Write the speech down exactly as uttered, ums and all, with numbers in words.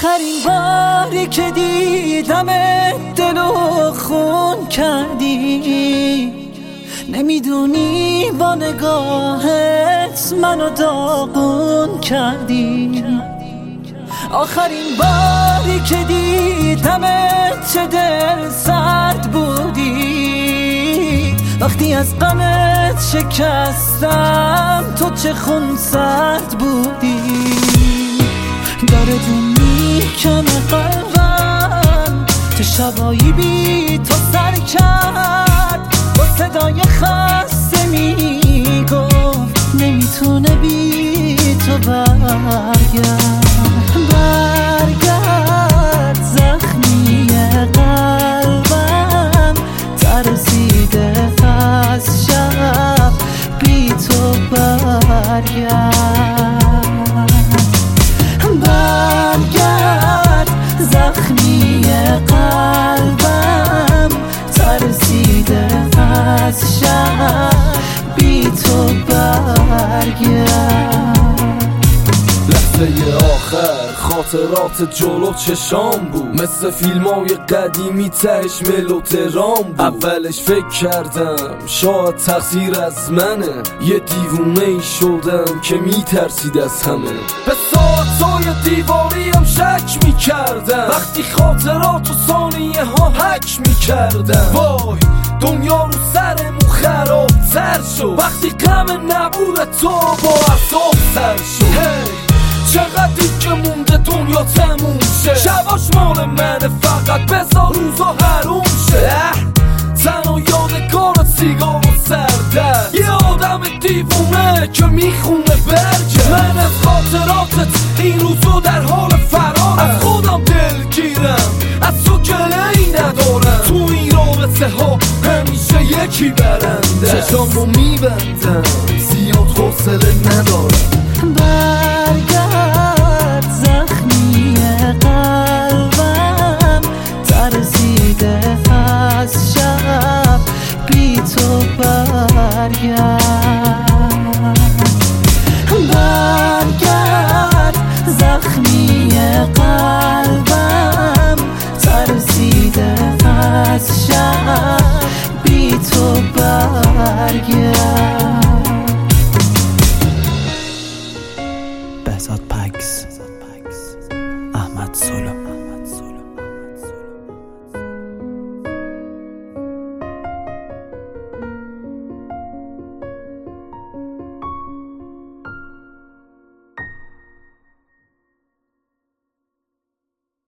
آخرین باری که دیدم دلو خون کردی، نمیدونی با نگاهت منو داغون کردی. آخرین باری که دیدم چه دل سرد بودی، وقتی از غمت شکستم تو چه خون سرد بودی. داره دون میکنه قلبم، تو شبایی بی تو سر کرد، با صدای خسته میگفت نمیتونه بی تو برگرد. برگرد زخمی قلبم، ترسیده از شب بی تو برگرد. برگرد زخمی قلبم، ترسیده از شب بی تو برگرد. لحظه آخر خاطرات جلو چشام بود، مثل فیلم های قدیمی تهش ملودرام بود. اولش فکر کردم شاید تقصیر از منه، یه دیوونه ای شدم که میترسید از همه. به ساعتهای دیواریم شک میکردم، وقتی خاطرات و ثانیه ها حک میکردم. وای دنیا رو سرمون خرابتر شد، وقتی غم نبود تو با اصاب سر شد. hey. چقدر که مونده دنیا تموم شه، شباش مال منه فقط بذار روزا حروم شه. تنها یادگار سیگار و سردرد، یه آدم دیوونه که میخونه برگه. من از خاطراتت این روزو در حال فرارم، از خودم دلگیرم از تو گله‌ای ندارم. تو این رابطه ها همیشه یکی برنده، چشامو میبندم زیاد حوصله ندارم. برگرد زخمی قلبم، ترسیده از شب بی تو برگرد. برگرد زخمی قلبم، ترسیده از شب بی تو برگرد. Behzad Pax.